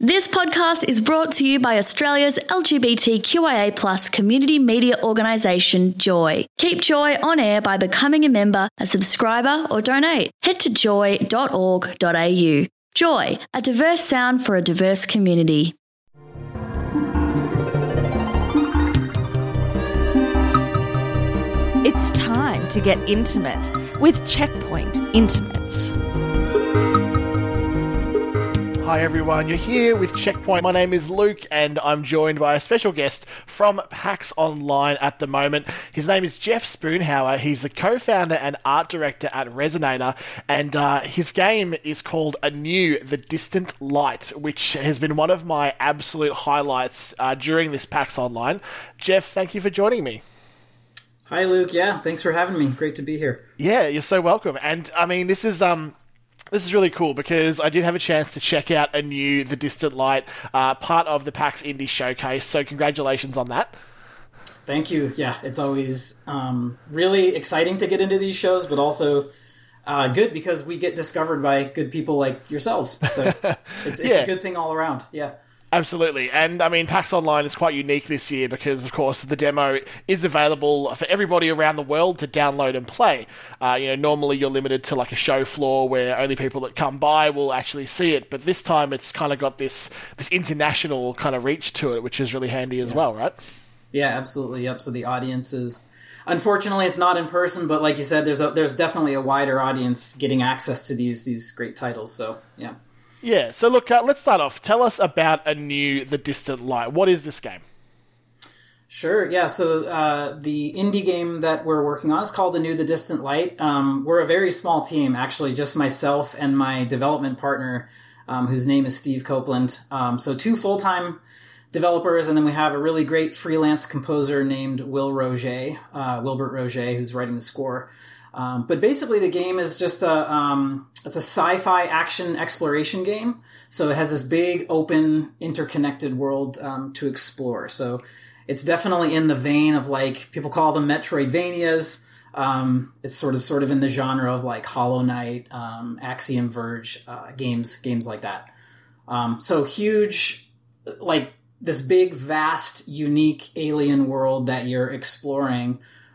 This podcast is brought to you by Australia's LGBTQIA+ community media organisation, Joy. Keep Joy on air by becoming a member, a subscriber, or donate. Head to joy.org.au. Joy, a diverse sound for a diverse community. It's time to get intimate with Checkpoint Intimates. Hi everyone, you're here with Checkpoint. My name is Luke and I'm joined by a special guest from PAX Online at the moment. His name is Jeff Spoonhour. He's the co-founder and art director at Resonator, and his game is called Anew: The Distant Light, which has been one of my absolute highlights during this PAX Online. Jeff, thank you for joining me. Hi Luke, yeah, thanks for having me. Great to be here. Yeah, you're so welcome. And I mean, this is really cool because I did have a chance to check out Anew: The Distant Light, part of the PAX Indie Showcase, so congratulations on that. Thank you. Yeah, it's always really exciting to get into these shows, but also good because we get discovered by good people like yourselves. So it's a good thing all around. Yeah. Absolutely. And I mean, PAX Online is quite unique this year because, of course, the demo is available for everybody around the world to download and play. Normally you're limited to like a show floor where only people that come by will actually see it. But this time it's kind of got this international kind of reach to it, which is really handy as well, right? Yeah, absolutely. Yep. So the audience is... Unfortunately, it's not in person, but like you said, there's definitely a wider audience getting access to these great titles. So, yeah. Yeah, so look, let's start off. Tell us about Anew: The Distant Light. What is this game? Sure, yeah, so the indie game that we're working on is called Anew: The Distant Light. We're a very small team, actually, just myself and my development partner, whose name is Steve Copeland. So 2 full-time developers, and then we have a really great freelance composer named Wilbert Roget, who's writing the score. But basically the game is just it's a sci-fi action exploration game. So it has this big, open, interconnected world to explore. So it's definitely in the vein of, like, people call them Metroidvanias. It's sort of in the genre of like Hollow Knight, Axiom Verge, games like that. So huge, like this big, vast, unique alien world that you're exploring.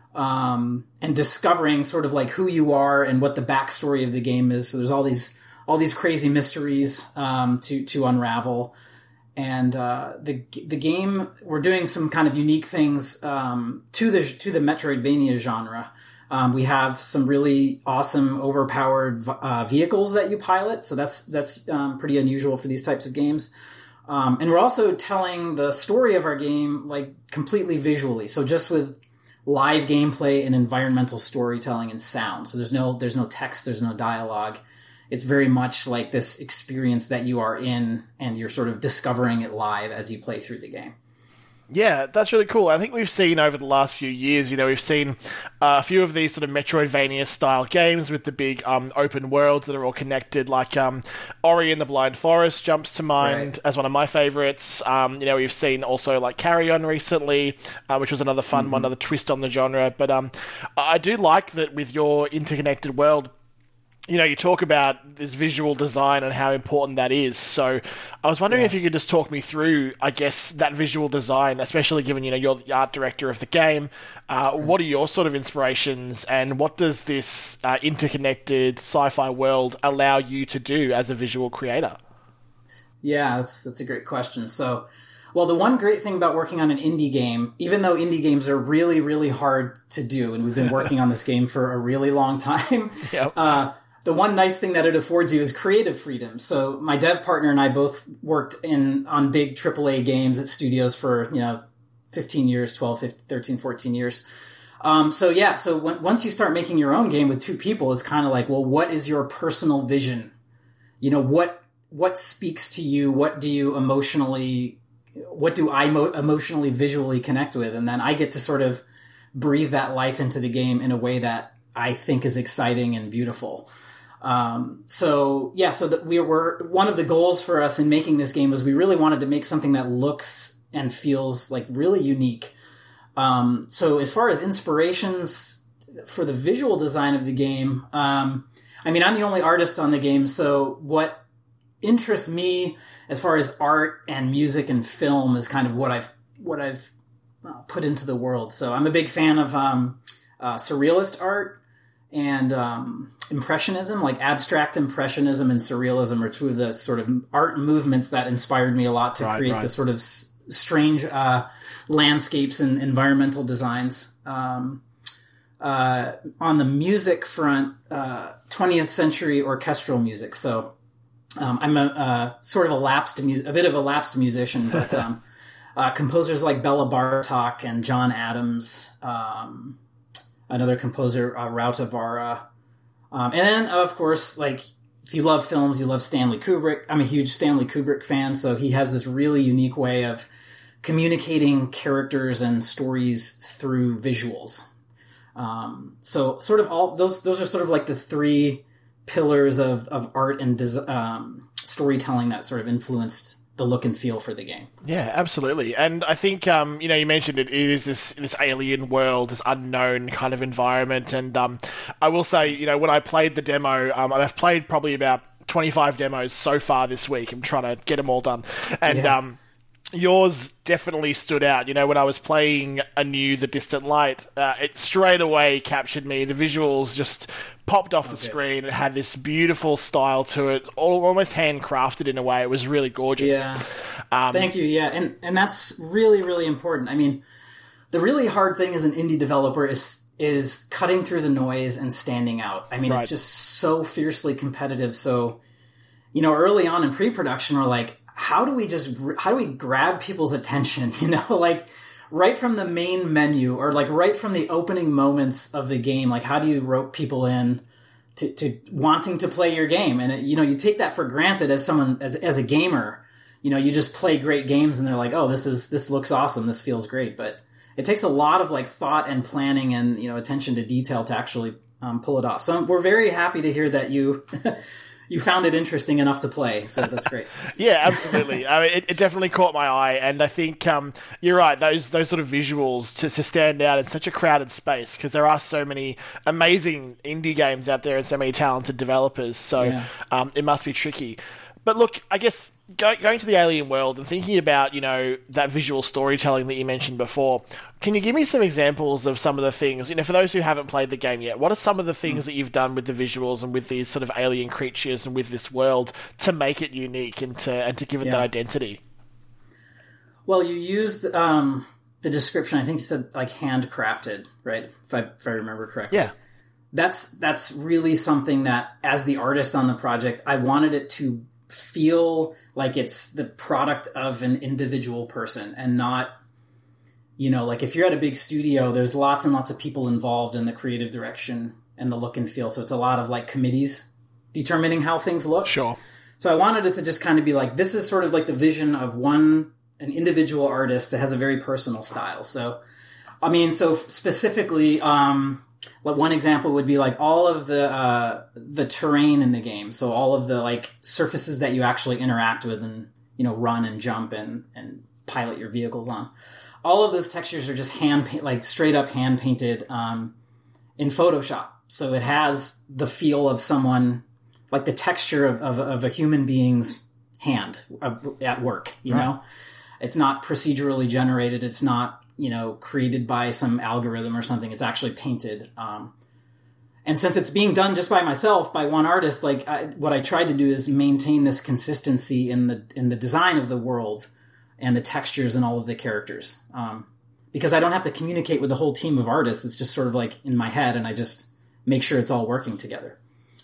And discovering sort of like who you are and what the backstory of the game is. So there's all these crazy mysteries to unravel, and the game, we're doing some kind of unique things to the Metroidvania genre. We have some really awesome overpowered vehicles that you pilot, so that's pretty unusual for these types of games. And we're also telling the story of our game like completely visually, so just with live gameplay and environmental storytelling and sound. So there's no text, there's no dialogue. It's very much like this experience that you are in, and you're sort of discovering it live as you play through the game. Yeah, that's really cool. I think we've seen over the last few years, we've seen a few of these sort of Metroidvania-style games with the big open worlds that are all connected, like Ori and the Blind Forest jumps to mind as one of my favorites. We've seen also like Carry On recently, which was another fun one, another twist on the genre. But I do like that with your interconnected world, you talk about this visual design and how important that is. So I was wondering if you could just talk me through, I guess, that visual design, especially given, you're the art director of the game. What are your sort of inspirations, and what does this interconnected sci-fi world allow you to do as a visual creator? Yeah, that's a great question. So, well, the one great thing about working on an indie game, even though indie games are really, really hard to do, and we've been working on this game for a really long time, the one nice thing that it affords you is creative freedom. So my dev partner and I both worked on big AAA games at studios for, 15 years, 12, 15, 13, 14 years. So once you start making your own game with 2 people, it's kind of like, well, what is your personal vision? What speaks to you? What do I emotionally, visually connect with? And then I get to sort of breathe that life into the game in a way that I think is exciting and beautiful. So that we were, one of the goals for us in making this game was we really wanted to make something that looks and feels like really unique. So as far as inspirations for the visual design of the game, I'm the only artist on the game. So what interests me as far as art and music and film is kind of what I've put into the world. So I'm a big fan of surrealist art and impressionism, like abstract impressionism and surrealism are two of the sort of art movements that inspired me a lot to create the sort of strange landscapes and environmental designs. On the music front, 20th century orchestral music. So I'm a sort of a bit of a lapsed musician, but composers like Bela Bartok and John Adams, another composer, Rauta Vara. And then, of course, like, if you love films, you love Stanley Kubrick. I'm a huge Stanley Kubrick fan, so he has this really unique way of communicating characters and stories through visuals. So sort of all those are sort of like the three pillars of art and storytelling that sort of influenced the look and feel for the game. Yeah, absolutely. And I think, you mentioned it is this alien world, this unknown kind of environment. And I will say, when I played the demo, and I've played probably about 25 demos so far this week. I'm trying to get them all done. And yours definitely stood out. When I was playing anew The Distant Light, it straight away captured me. The visuals just popped off the screen. It had this beautiful style to it, almost handcrafted in a way. It was really gorgeous. Yeah. Thank you. Yeah. And that's really, really important. I mean, the really hard thing as an indie developer is cutting through the noise and standing out. I mean, It's just so fiercely competitive. So, early on in pre-production, we're like, how do we grab people's attention? Like right from the main menu or like right from the opening moments of the game, like how do you rope people in to wanting to play your game? And you take that for granted as someone, as a gamer, you just play great games and they're like, oh, this looks awesome. This feels great. But it takes a lot of like thought and planning and, attention to detail to actually pull it off. So we're very happy to hear that you you found it interesting enough to play, so that's great. Yeah, absolutely. I mean, it definitely caught my eye, and I think you're right. Those sort of visuals to stand out in such a crowded space, because there are so many amazing indie games out there and so many talented developers. So it must be tricky. But look, I guess going to the alien world and thinking about, that visual storytelling that you mentioned before, can you give me some examples of some of the things, for those who haven't played the game yet, what are some of the things that you've done with the visuals and with these sort of alien creatures and with this world to make it unique and to give it that identity? Well, you used the description, I think you said like handcrafted, right? If I remember correctly. Yeah. That's really something that, as the artist on the project, I wanted it to feel like it's the product of an individual person and not, like if you're at a big studio, there's lots and lots of people involved in the creative direction and the look and feel. So it's a lot of like committees determining how things look. Sure. So I wanted it to just kind of be like, this is sort of like the vision of an individual artist that has a very personal style. So, I mean, specifically, like one example would be like all of the terrain in the game. So all of the like surfaces that you actually interact with and, run and jump and pilot your vehicles on. All of those textures are just straight up hand painted in Photoshop. So it has the feel of someone, like the texture of a human being's hand at work, you know? It's not procedurally generated. It's not, created by some algorithm or something. It's actually painted. And since it's being done just by myself, by one artist, what I tried to do is maintain this consistency in the design of the world and the textures and all of the characters. Because I don't have to communicate with the whole team of artists. It's just sort of like in my head, and I just make sure it's all working together.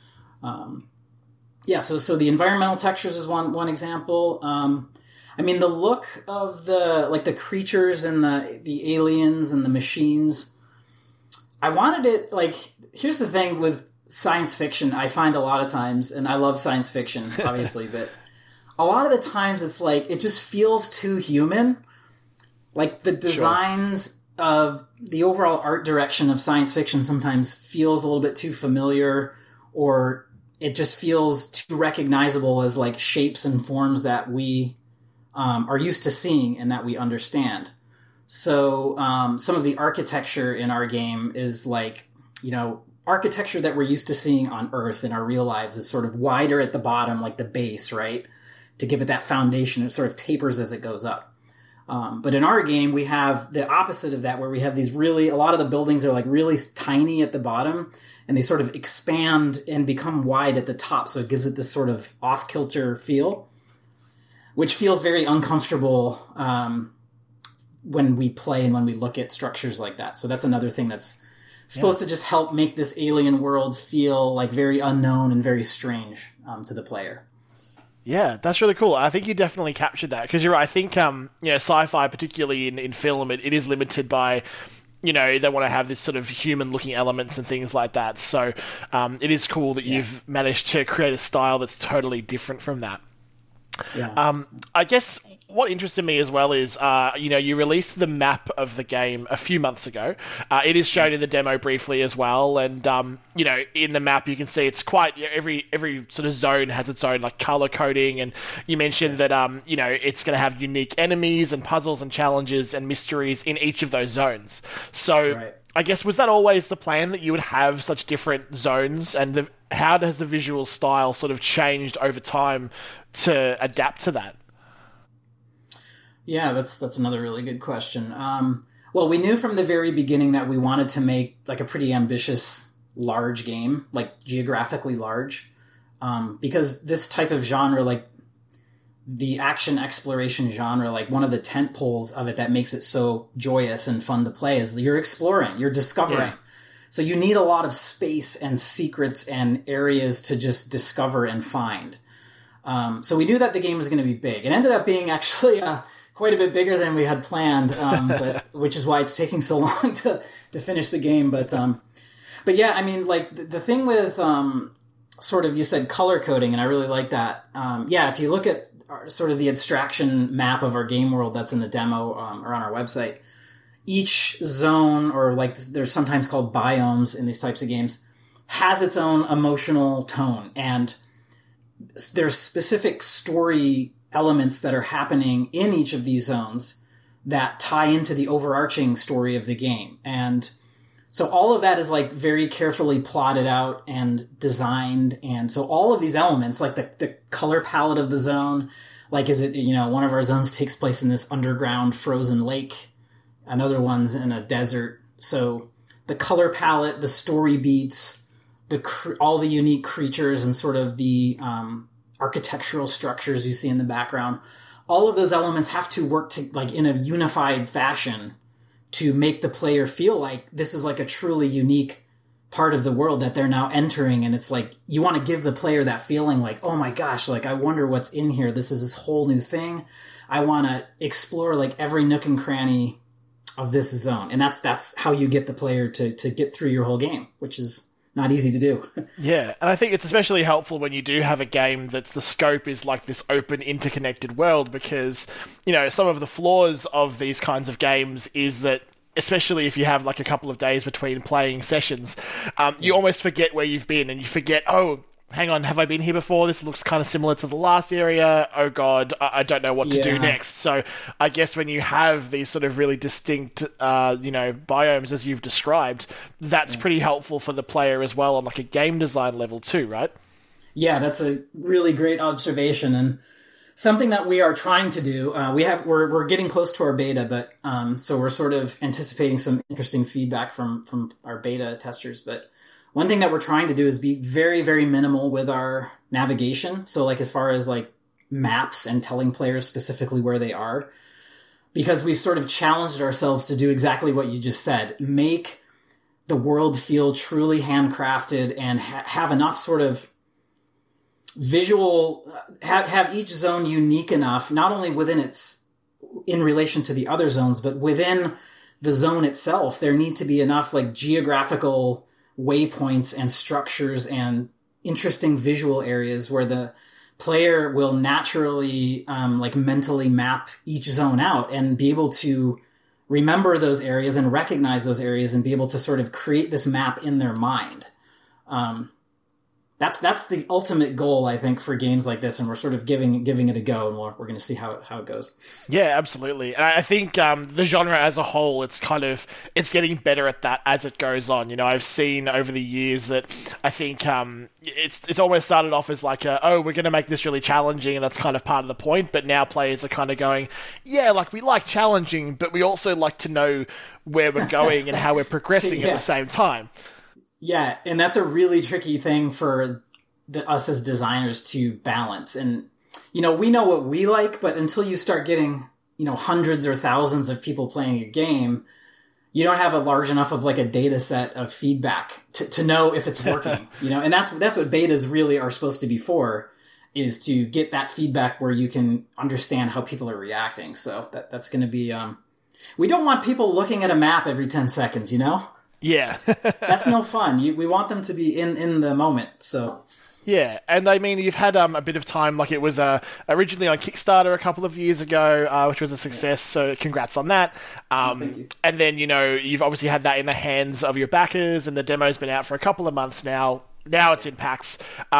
So the environmental textures is one example. I mean, the look of the creatures and the aliens and the machines, I wanted it, here's the thing with science fiction, I find a lot of times, and I love science fiction, obviously, but a lot of the times it's like, it just feels too human. Like, the designs of the overall art direction of science fiction sometimes feels a little bit too familiar, or it just feels too recognizable as, like, shapes and forms that we are used to seeing and that we understand. So some of the architecture in our game is like, architecture that we're used to seeing on Earth in our real lives is sort of wider at the bottom, like the base, right? To give it that foundation. It sort of tapers as it goes up. But in our game, we have the opposite of that, where we have these a lot of the buildings are like really tiny at the bottom, and they sort of expand and become wide at the top. So it gives it this sort of off-kilter feel, which feels very uncomfortable when we play and when we look at structures like that. So that's another thing that's supposed to just help make this alien world feel like very unknown and very strange to the player. Yeah, that's really cool. I think you definitely captured that, because you're right. I think sci-fi, particularly in film, it is limited by, they want to have this sort of human-looking elements and things like that. So it is cool that you've managed to create a style that's totally different from that. Yeah. I guess what interested me as well is, you released the map of the game a few months ago. It is shown in the demo briefly as well, and in the map you can see it's quite every sort of zone has its own like color coding, and you mentioned that it's going to have unique enemies and puzzles and challenges and mysteries in each of those zones. So. Right. I guess, was that always the plan, that you would have such different zones, and how has the visual style sort of changed over time to adapt to that? Yeah, that's another really good question. Well, we knew from the very beginning that we wanted to make like a pretty ambitious, large game, like geographically large, because this type of genre, like the action exploration genre, like one of the tent poles of it that makes it so joyous and fun to play is you're exploring, you're discovering. Yeah. So you need a lot of space and secrets and areas to just discover and find. So we knew that the game was going to be big. It ended up being actually quite a bit bigger than we had planned, but which is why it's taking so long to finish the game. But yeah, I mean, like the thing with sort of, you said color coding, and I really like that. If you look at sort of the abstraction map of our game world that's in the demo or on our website, each zone, or like they're sometimes called biomes in these types of games, has its own emotional tone, and there's specific story elements that are happening in each of these zones that tie into the overarching story of the game. And so all of that is like very carefully plotted out and designed. And so all of these elements, like the color palette of the zone, like is it, one of our zones takes place in this underground frozen lake. Another one's in a desert. So the color palette, the story beats, all the unique creatures and sort of the architectural structures you see in the background, all of those elements have to work to like in a unified fashion to make the player feel like this is like a truly unique part of the world that they're now entering. And it's like, you want to give the player that feeling like, oh my gosh, like I wonder what's in here. This is this whole new thing. I want to explore like every nook and cranny of this zone. And that's how you get the player to get through your whole game, which is not easy to do. Yeah, and I think it's especially helpful when you do have a game that's the scope is like this open, interconnected world, because, some of the flaws of these kinds of games is that, especially if you have like a couple of days between playing sessions, you almost forget where you've been, and you forget, oh, hang on, have I been here before? This looks kind of similar to the last area. Oh God, I don't know what to do next. So I guess when you have these sort of really distinct, biomes as you've described, that's pretty helpful for the player as well on like a game design level too, right? Yeah, that's a really great observation, and something that we are trying to do. We're getting close to our beta, but so we're sort of anticipating some interesting feedback from our beta testers, but one thing that we're trying to do is be very, very minimal with our navigation. So like as far as like maps and telling players specifically where they are, because we've sort of challenged ourselves to do exactly what you just said, make the world feel truly handcrafted and have enough sort of visual, have each zone unique enough, not only in relation to the other zones, but within the zone itself, there need to be enough like geographical waypoints and structures and interesting visual areas where the player will naturally like mentally map each zone out and be able to remember those areas and recognize those areas and be able to sort of create this map in their mind. that's the ultimate goal, I think, for games like this, and we're sort of giving it a go, and we're going to see how it goes. Yeah, absolutely. And I think the genre as a whole, it's getting better at that as it goes on. You know, I've seen over the years that I think it's almost started off as like we're going to make this really challenging, and that's kind of part of the point. But now players are kind of going, yeah, like we like challenging, but we also like to know where we're going and how we're progressing at the same time. Yeah, and that's a really tricky thing for us as designers to balance. And, you know, we know what we like, but until you start getting, you know, hundreds or thousands of people playing your game, you don't have a large enough of like a data set of feedback to know if it's working, you know, and that's what betas really are supposed to be for, is to get that feedback where you can understand how people are reacting. So that's going to be, we don't want people looking at a map every 10 seconds, you know? Yeah. That's no fun. We want them to be in the moment. So yeah, and I mean, you've had a bit of time, like it was originally on Kickstarter a couple of years ago, which was a success, so congrats on that. Thank you. And then, you know, you've obviously had that in the hands of your backers, and the demo's been out for a couple of months now. Now it's in PAX.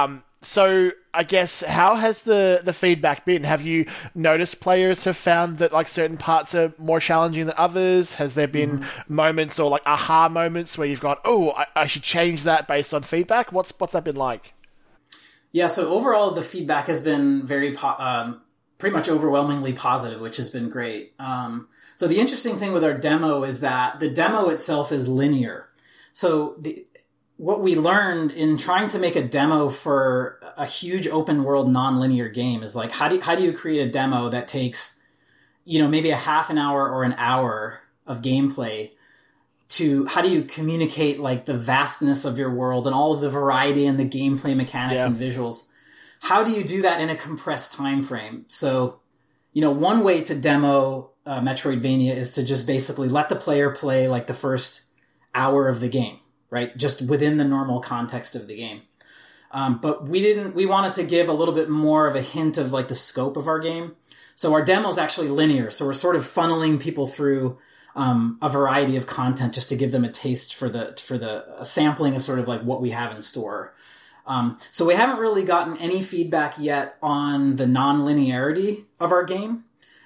So I guess, how has the feedback been? Have you noticed players have found that like certain parts are more challenging than others? Has there been moments or like aha moments where you've gone, oh, I should change that based on feedback? What's that been like? Yeah, so overall the feedback has been very pretty much overwhelmingly positive, which has been great. So the interesting thing with our demo is that the demo itself is linear. So what we learned in trying to make a demo for a huge open world non-linear game is like, how do you create a demo that takes, you know, maybe a half an hour or an hour of gameplay, to how do you communicate like the vastness of your world and all of the variety and the gameplay mechanics and visuals? How do you do that in a compressed time frame? So, you know, one way to demo Metroidvania is to just basically let the player play like the first hour of the game, right? Just within the normal context of the game. But we wanted to give a little bit more of a hint of like the scope of our game. So our demo is actually linear. So we're sort of funneling people through a variety of content just to give them a taste for a sampling of sort of like what we have in store. So we haven't really gotten any feedback yet on the non-linearity of our game.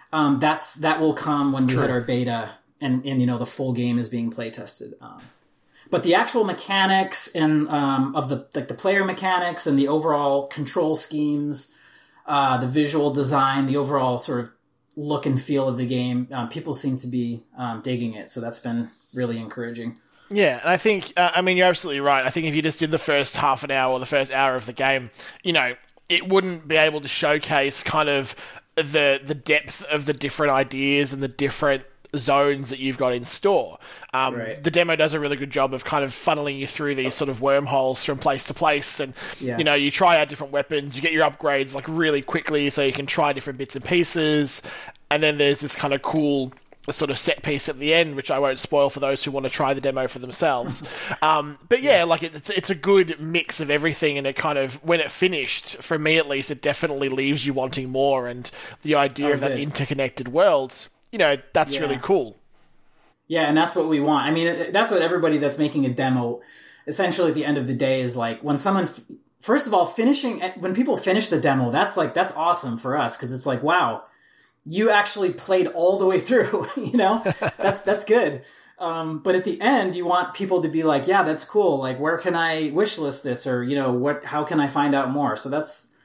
That will come when we hit our beta and you know, the full game is being play tested. But the actual mechanics and of the player mechanics and the overall control schemes, the visual design, the overall sort of look and feel of the game, people seem to be digging it. So that's been really encouraging. Yeah, and I think, I mean, you're absolutely right. I think if you just did the first half an hour or the first hour of the game, you know, it wouldn't be able to showcase kind of the depth of the different ideas and the different zones that you've got in store. Right. The demo does a really good job of kind of funneling you through these sort of wormholes from place to place, and you know, you try out different weapons, you get your upgrades like really quickly so you can try different bits and pieces, and then there's this kind of cool sort of set piece at the end, which I won't spoil for those who want to try the demo for themselves. But yeah, like it's a good mix of everything, and it kind of, when it finished, for me at least, it definitely leaves you wanting more, and the idea of that interconnected world, you know, that's really cool. Yeah, and that's what we want. I mean, that's what everybody that's making a demo, essentially at the end of the day, is like, when someone, first of all, when people finish the demo, that's awesome for us, because it's like, wow, you actually played all the way through, you know? That's good. But at the end, you want people to be like, yeah, that's cool. Like, where can I wishlist this? Or, you know, how can I find out more? So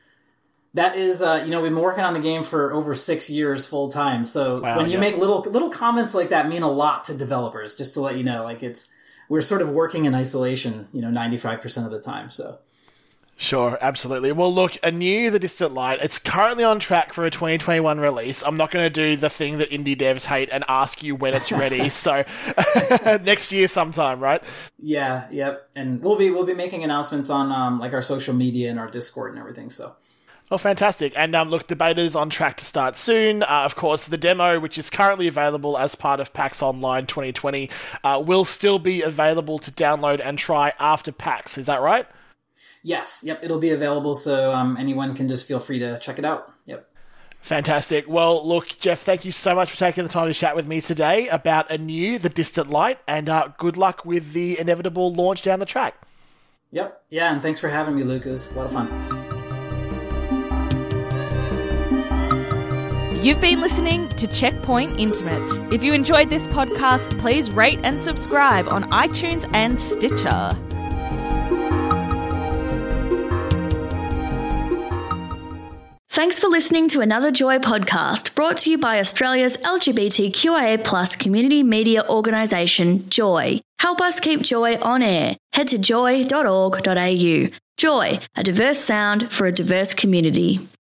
that is, you know, we've been working on the game for over 6 years full time. So when you make little comments like that, mean a lot to developers, just to let you know, like we're sort of working in isolation, you know, 95% of the time. So. Sure, absolutely. Well, look, Anew, The Distant Light, it's currently on track for a 2021 release. I'm not going to do the thing that indie devs hate and ask you when it's ready. So next year sometime, right? Yeah, yep. And we'll be making announcements on like our social media and our Discord and everything. So. Well, fantastic. And look, the beta's on track to start soon. Of course, the demo, which is currently available as part of PAX Online 2020, will still be available to download and try after PAX. Is that right? Yes. Yep. It'll be available, so anyone can just feel free to check it out. Yep. Fantastic. Well, look, Jeff, thank you so much for taking the time to chat with me today about Anew, The Distant Light, and good luck with the inevitable launch down the track. Yep. Yeah, and thanks for having me, Luke. It was a lot of fun. You've been listening to Checkpoint Intimates. If you enjoyed this podcast, please rate and subscribe on iTunes and Stitcher. Thanks for listening to another Joy podcast brought to you by Australia's LGBTQIA+ community media organisation, Joy. Help us keep Joy on air. Head to joy.org.au. Joy, a diverse sound for a diverse community.